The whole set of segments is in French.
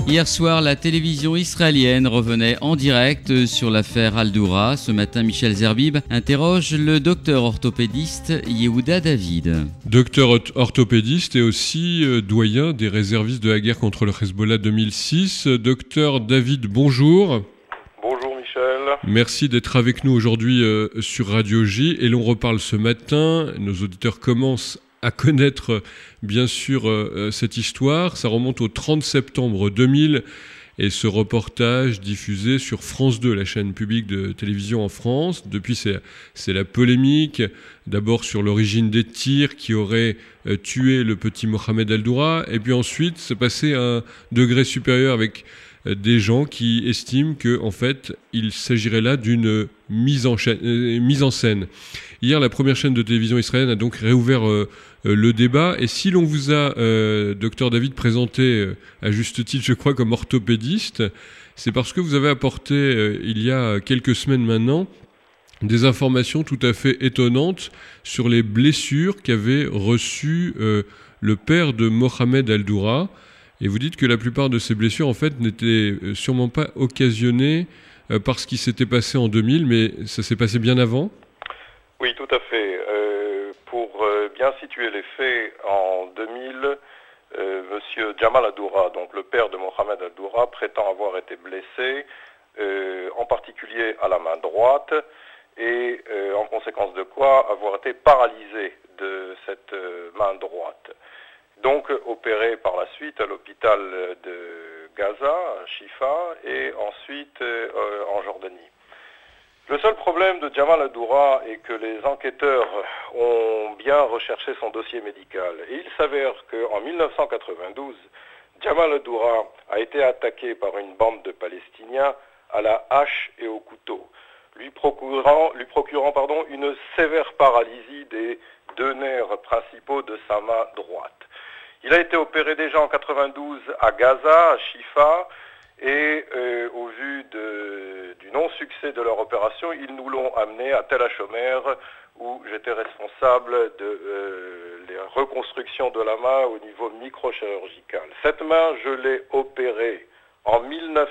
Hier soir, la télévision israélienne revenait en direct sur l'affaire Al-Doura. Ce matin, Michel Zerbib interroge le docteur orthopédiste Yehuda David. Docteur orthopédiste et aussi doyen des réservistes de la guerre contre le Hezbollah 2006. Docteur David, bonjour. Bonjour Michel. Merci d'être avec nous aujourd'hui sur Radio J. Et l'on reparle ce matin. Nos auditeurs commencent à connaître bien sûr cette histoire. Ça remonte au 30 septembre 2000 et ce reportage diffusé sur France 2, la chaîne publique de télévision en France. Depuis, c'est la polémique, d'abord sur l'origine des tirs qui auraient tué le petit Mohamed Al-Doura, et puis ensuite c'est passé à un degré supérieur avec des gens qui estiment que en fait il s'agirait là d'une mise en scène. Hier, la première chaîne de télévision israélienne a donc réouvert le débat. Et si l'on vous a, docteur David, présenté à juste titre, je crois, comme orthopédiste, c'est parce que vous avez apporté, il y a quelques semaines maintenant, des informations tout à fait étonnantes sur les blessures qu'avait reçues le père de Mohamed Al-Doura. Et vous dites que la plupart de ces blessures, en fait, n'étaient sûrement pas occasionnées par ce qui s'était passé en 2000, mais ça s'est passé bien avant ? Oui, tout à fait. Pour bien situer les faits, en 2000, Monsieur Jamal Al-Doura, donc le père de Mohamed Al-Doura, prétend avoir été blessé, en particulier à la main droite, et en conséquence de quoi avoir été paralysé de cette main droite. Donc opéré par la suite à l'hôpital de Gaza, à Shifa, et ensuite en Jordanie. Le seul problème de Jamal Al-Doura est que les enquêteurs ont bien recherché son dossier médical. Et il s'avère qu'en 1992, Jamal Al-Doura a été attaqué par une bande de Palestiniens à la hache et au couteau, lui procurant une sévère paralysie des deux nerfs principaux de sa main droite. Il a été opéré déjà en 92 à Gaza, à Shifa, et au vu du non-succès de leur opération, ils nous l'ont amené à Tel HaShomer, où j'étais responsable de la reconstruction de la main au niveau microchirurgical. Cette main, je l'ai opérée en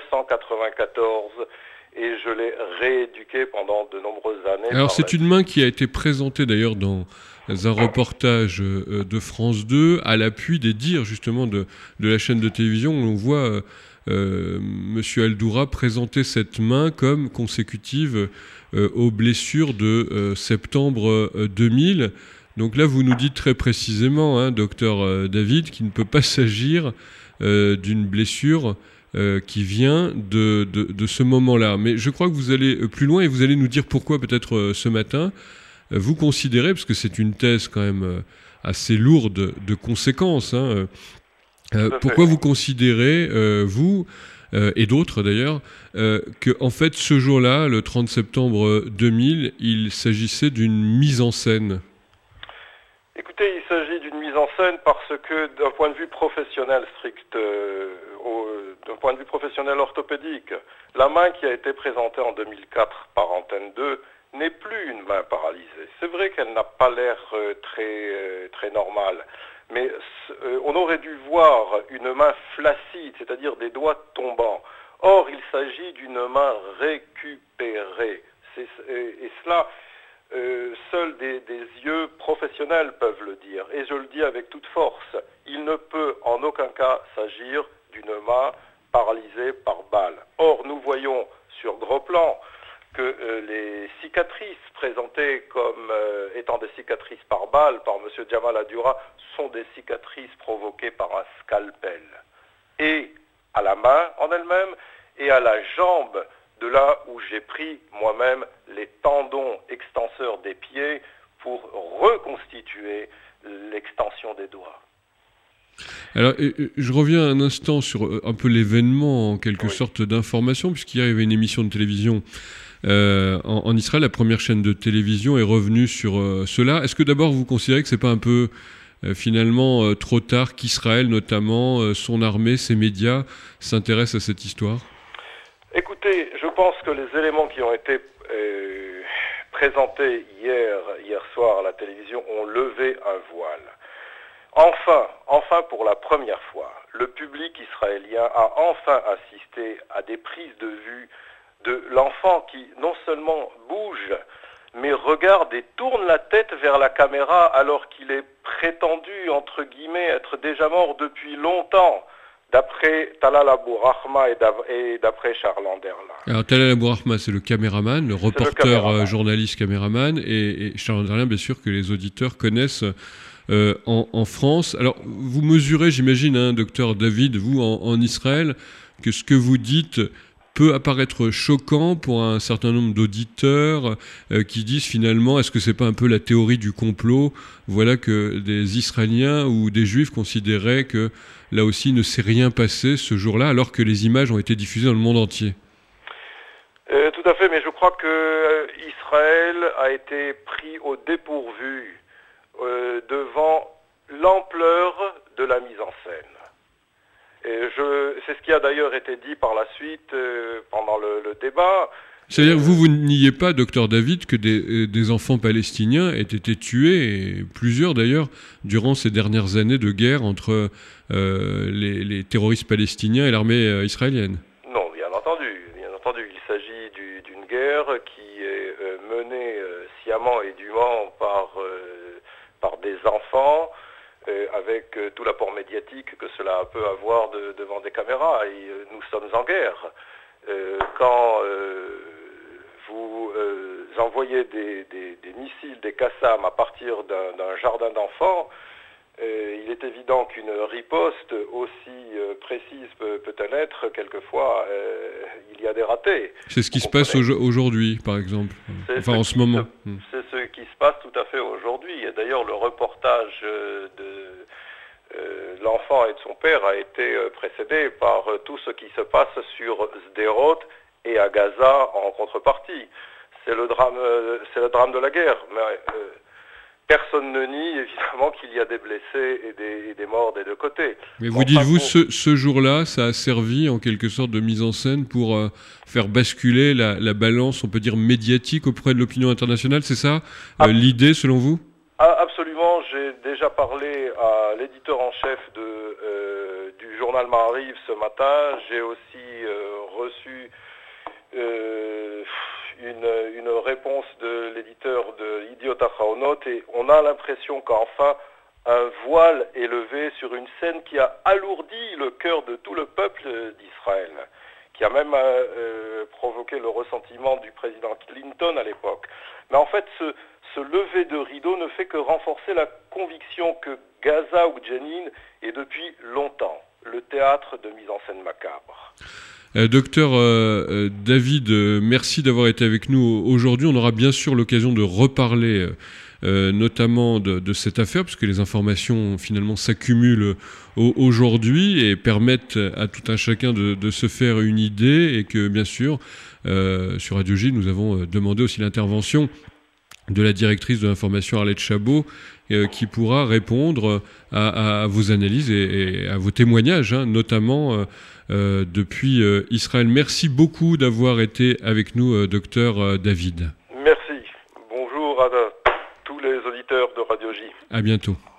1994 et je l'ai rééduquée pendant de nombreuses années. Alors c'est une main qui a été présentée d'ailleurs dans un reportage de France 2 à l'appui des dires justement de la chaîne de télévision où on voit Monsieur Al-Doura présenter cette main comme consécutive aux blessures de septembre 2000. Donc là, vous nous dites très précisément, hein, docteur David, qu'il ne peut pas s'agir d'une blessure qui vient de ce moment-là. Mais je crois que vous allez plus loin et vous allez nous dire pourquoi peut-être ce matin. Vous considérez, parce que c'est une thèse quand même assez lourde de conséquences, hein, pourquoi vous considérez, vous et d'autres d'ailleurs, que en fait ce jour-là, le 30 septembre 2000, il s'agissait d'une mise en scène ? Écoutez, il s'agit d'une mise en scène parce que d'un point de vue professionnel strict, d'un point de vue professionnel orthopédique, la main qui a été présentée en 2004 par Antenne 2 n'est plus une main paralysée. C'est vrai qu'elle n'a pas l'air très normale. Mais on aurait dû voir une main flaccide, c'est-à-dire des doigts tombants. Or, il s'agit d'une main récupérée. Et cela, seuls des yeux professionnels peuvent le dire. Et je le dis avec toute force, il ne peut en aucun cas s'agir d'une main paralysée par balle. Or, nous voyons sur gros plan que les cicatrices présentées comme étant des cicatrices par balle par M. Jamal Al-Doura sont des cicatrices provoquées par un scalpel. Et à la main en elle-même et à la jambe de là où j'ai pris moi-même les tendons extenseurs des pieds pour reconstituer l'extension des doigts. Alors, je reviens un instant sur un peu l'événement, en quelque sorte, d'information, puisqu'hier il y avait une émission de télévision en Israël. La première chaîne de télévision est revenue sur cela. Est-ce que d'abord vous considérez que c'est pas un peu finalement trop tard qu'Israël, notamment son armée, ses médias, s'intéressent à cette histoire ? Écoutez, je pense que les éléments qui ont été présentés hier soir à la télévision ont levé un voile. Enfin, pour la première fois, le public israélien a enfin assisté à des prises de vue de l'enfant qui non seulement bouge, mais regarde et tourne la tête vers la caméra alors qu'il est prétendu, entre guillemets, être déjà mort depuis longtemps, d'après Talal Abou Rahma et d'après Charles Anderlin. Alors Talal Abou Rahma, c'est le caméraman, le reporter, journaliste caméraman, et Charles Anderlin, bien sûr, que les auditeurs connaissent en France. Alors, vous mesurez, j'imagine, docteur David, vous, en Israël, que ce que vous dites peut apparaître choquant pour un certain nombre d'auditeurs qui disent finalement, est-ce que c'est pas un peu la théorie du complot? Voilà que des Israéliens ou des Juifs considéraient que là aussi il ne s'est rien passé ce jour-là, alors que les images ont été diffusées dans le monde entier. Tout à fait, mais je crois que Israël a été pris au dépourvu devant l'ampleur de la mise en scène. C'est ce qui a d'ailleurs été dit par la suite pendant le débat. C'est-à-dire que vous niez pas, docteur David, que des enfants palestiniens aient été tués, et plusieurs d'ailleurs, durant ces dernières années de guerre entre les terroristes palestiniens et l'armée israélienne? Non, bien entendu. Il s'agit d'une guerre qui est menée sciemment et dûment par des enfants, avec tout l'apport médiatique que cela peut avoir devant des caméras. Et nous sommes en guerre. Quand vous envoyez des missiles, des Qassam à partir d'un jardin d'enfants, il est évident qu'une riposte aussi précise peut-elle être, quelquefois il y a des ratés. C'est ce qui se passe aujourd'hui, par exemple, en ce moment. C'est ce qui se passe tout à fait aujourd'hui. Et d'ailleurs, le reportage de l'enfant et de son père a été précédé par tout ce qui se passe sur Sderot et à Gaza en contrepartie. C'est le drame de la guerre. Mais personne ne nie évidemment qu'il y a des blessés et des morts des deux côtés. Mais vous dites-vous, ce jour-là, ça a servi en quelque sorte de mise en scène pour faire basculer la balance, on peut dire, médiatique auprès de l'opinion internationale, c'est ça l'idée selon vous? Absolument, j'ai déjà parlé à l'éditeur en chef du journal Maariv ce matin. J'ai aussi reçu une réponse de l'éditeur de Idiot Ahronot, et on a l'impression qu'enfin un voile est levé sur une scène qui a alourdi le cœur de tout le peuple d'Israël, qui a même provoqué le ressentiment du président Clinton à l'époque. Mais en fait, ce lever de rideau ne fait que renforcer la conviction que Gaza ou Jenin est depuis longtemps le théâtre de mise en scène macabre. Docteur David, merci d'avoir été avec nous aujourd'hui. On aura bien sûr l'occasion de reparler notamment de cette affaire, parce que les informations finalement s'accumulent aujourd'hui et permettent à tout un chacun de se faire une idée, et que bien sûr sur Radio J nous avons demandé aussi l'intervention de la directrice de l'information Arlette Chabot, qui pourra répondre à vos analyses et à vos témoignages, notamment depuis Israël. Merci beaucoup d'avoir été avec nous, docteur David. Merci. Bonjour à tous les auditeurs de Radio J. À bientôt.